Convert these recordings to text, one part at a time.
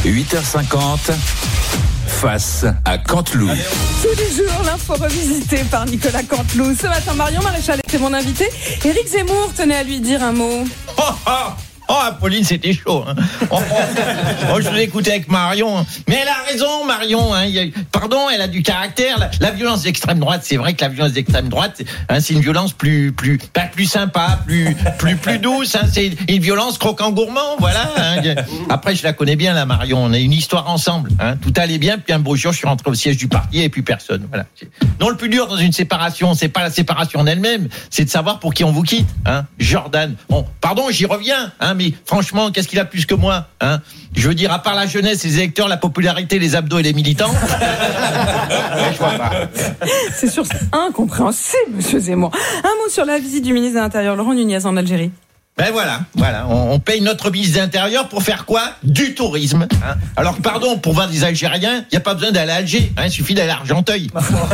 8h50, face à Canteloup. Tous les jours, l'info revisitée par Nicolas Canteloup. Ce matin, Marion Maréchal était mon invité. Éric Zemmour tenait à lui dire un mot. Oh, Apolline, c'était chaud. Hein. Je vous ai écouté avec Marion. Mais elle a raison, Marion. Hein. Pardon, elle a du caractère. La violence d'extrême droite, c'est vrai que la violence d'extrême droite, hein, c'est une violence plus sympa, plus douce. Hein. C'est une violence croquant gourmand, voilà. Hein. Après, je la connais bien, la Marion. On a une histoire ensemble. Hein. Tout allait bien, puis un beau jour, je suis rentré au siège du parti et puis personne. Voilà. Non, le plus dur dans une séparation, c'est pas la séparation en elle-même, c'est de savoir pour qui on vous quitte. Hein. Jordan. Bon, pardon, j'y reviens. Hein. Mais franchement, qu'est-ce qu'il a plus que moi, hein? Je veux dire, à part la jeunesse, les électeurs, la popularité, les abdos et les militants. Je vois pas. C'est sûr, c'est incompréhensible, monsieur Zemmour. Un mot sur la visite du ministre de l'Intérieur, Laurent Nunez, en Algérie. Ben voilà. On paye notre ministre de l'Intérieur pour faire quoi? Du tourisme. Hein. Alors, pardon, pour voir des Algériens, il n'y a pas besoin d'aller à Alger. Hein, il suffit d'aller à Argenteuil.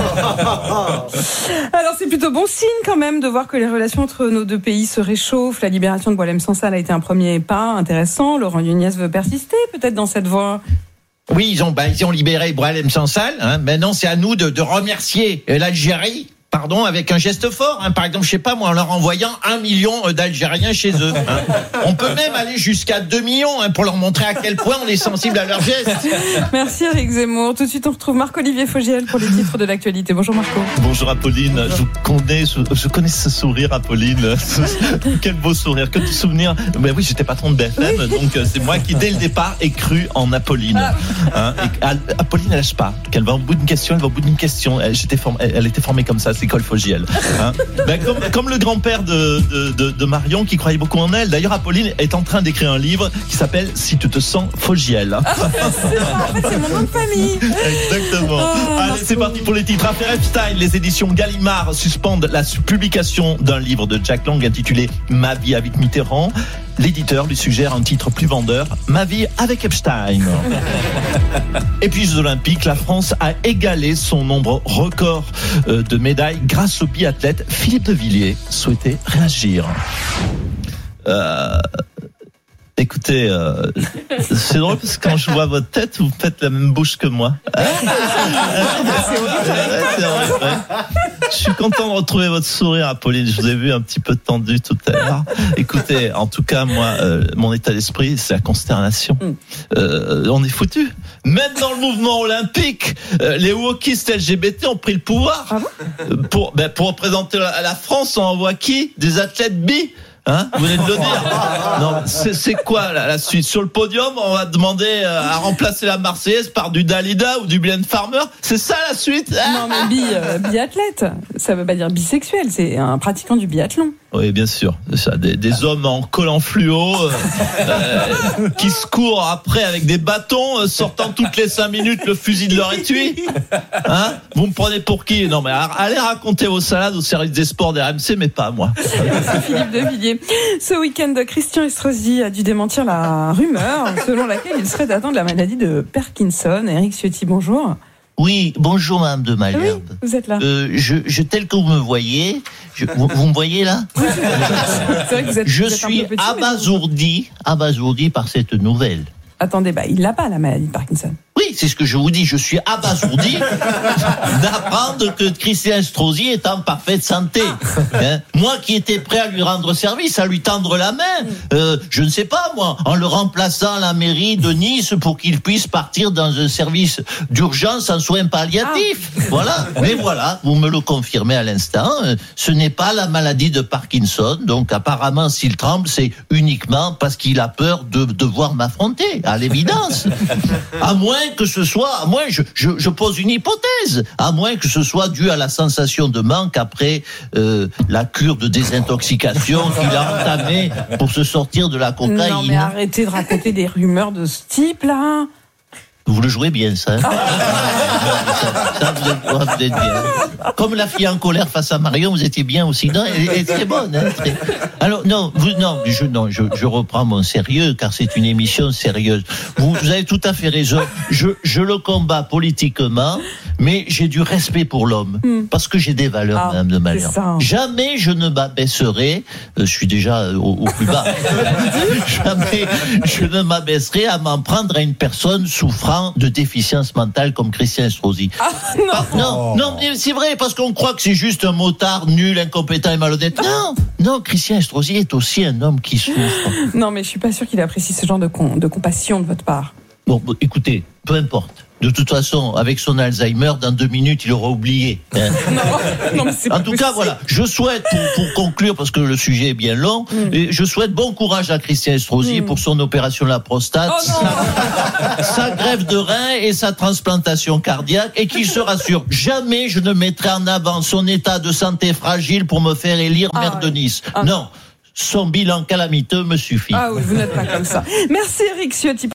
Alors, c'est plutôt bon signe quand même de voir que les relations entre nos deux pays se réchauffent. La libération de Boualem Sansal a été un premier pas intéressant. Laurent Nunez veut persister peut-être dans cette voie. Oui, ils ont libéré Boualem Sansal. Hein. Maintenant, c'est à nous de remercier l'Algérie. Pardon, avec un geste fort, hein. Par exemple, je sais pas moi, en leur envoyant 1 million d'Algériens chez eux. Hein. On peut même aller jusqu'à 2 millions hein, pour leur montrer à quel point on est sensible à leurs gestes. Merci Éric Zemmour. Tout de suite, on retrouve Marc-Olivier Fogiel pour les titres de l'actualité. Bonjour Marco. Bonjour Apolline. Je connais ce sourire, Apolline. Quel beau sourire, que de souvenirs. Mais oui, j'étais patron de BFM, oui. Donc c'est moi qui dès le départ ai cru en Apolline. Hein, et Apolline, elle lâche pas. Elle va au bout d'une question, elle était formée comme ça. École Fogiel. Hein. Comme le grand-père de Marion qui croyait beaucoup en elle. D'ailleurs, Apolline est en train d'écrire un livre qui s'appelle Si tu te sens Fogiel. C'est mon nom de famille. Exactement. Allez, c'est parti pour les titres. Affaire Epstein, les éditions Gallimard suspendent la publication d'un livre de Jack Lang intitulé Ma vie avec Mitterrand. L'éditeur lui suggère un titre plus vendeur, Ma vie avec Epstein. Et puis, Jeux Olympiques, la France a égalé son nombre record de médailles grâce au biathlète Philippe de Villiers. Souhaitait réagir. Écoutez, c'est drôle parce que quand je vois votre tête, vous faites la même bouche que moi. C'est vrai. Je suis content de retrouver votre sourire, Apolline. Je vous ai vu un petit peu tendu tout à l'heure. Écoutez, en tout cas, moi, mon état d'esprit, c'est la consternation. On est foutus. Même dans le mouvement olympique, les wokistes LGBT ont pris le pouvoir. Ah bon pour représenter la France, on envoie qui? Des athlètes bi? Hein, vous venez de le dire. Non, c'est quoi la suite? Sur le podium, on va demander à remplacer la Marseillaise par du Dalida ou du Mylène Farmer. C'est ça la suite? Non mais biathlète, ça veut pas dire bisexuel, c'est un pratiquant du biathlon. Oui, bien sûr. C'est ça, des hommes en collant fluo qui se courent après avec des bâtons, sortant toutes les 5 minutes le fusil de leur étui. Hein? Vous me prenez pour qui? Non, mais allez raconter vos salades au service des sports des RMC, mais pas à moi. Merci Philippe de Villiers. Ce week-end, Christian Estrosi a dû démentir la rumeur selon laquelle il serait atteint de la maladie de Parkinson. Éric Ciotti, bonjour. Oui, bonjour Madame de Malherbe. Oui, vous êtes là. Je tel que vous me voyez, vous me voyez là? C'est vrai que vous êtes suis un peu petit, abasourdi par cette nouvelle. Attendez, il l'a pas la maladie de Parkinson. Oui, c'est ce que je vous dis. Je suis abasourdi d'apprendre que Christian Estrosi est en parfaite santé. Hein? Moi qui étais prêt à lui rendre service, à lui tendre la main, je ne sais pas moi, en le remplaçant à la mairie de Nice pour qu'il puisse partir dans un service d'urgence en soins palliatifs. Voilà. Mais voilà, vous me le confirmez à l'instant, ce n'est pas la maladie de Parkinson. Donc apparemment, s'il tremble, c'est uniquement parce qu'il a peur de devoir m'affronter, à l'évidence. À moins que ce soit, je pose une hypothèse, à moins que ce soit dû à la sensation de manque après la cure de désintoxication qu'il a entamée pour se sortir de la cocaïne. Non mais arrêtez de raconter des rumeurs de ce type là. Vous le jouez bien, ça. Ça, vous êtes bien. Comme la fille en colère face à Marion, vous étiez bien aussi. Non, elle est très bonne. Hein, très... Alors, je reprends mon sérieux, car c'est une émission sérieuse. Vous avez tout à fait raison. Je le combats politiquement, mais j'ai du respect pour l'homme, parce que j'ai des valeurs, Madame de Malherbe. Jamais je ne m'abaisserai, je suis déjà au plus bas, jamais je ne m'abaisserai à m'en prendre à une personne souffrant de déficience mentale comme Christian Estrosi. Non, mais c'est vrai, parce qu'on croit que c'est juste un motard nul, incompétent et malhonnête. Non, Christian Estrosi est aussi un homme qui souffre. Non, mais je suis pas sûr qu'il apprécie ce genre de compassion de votre part. Bon, écoutez, peu importe. De toute façon, avec son Alzheimer, dans 2 minutes, il aura oublié. Hein. Non, mais c'est en tout cas, voilà. Je souhaite, pour conclure, parce que le sujet est bien long, et je souhaite bon courage à Christian Estrosi pour son opération de la prostate, sa greffe de rein et sa transplantation cardiaque, et qu'il se rassure. Jamais je ne mettrai en avant son état de santé fragile pour me faire élire maire de Nice. Non. Son bilan calamiteux me suffit. Ah oui, vous n'êtes pas comme ça. Merci Éric Ciotti.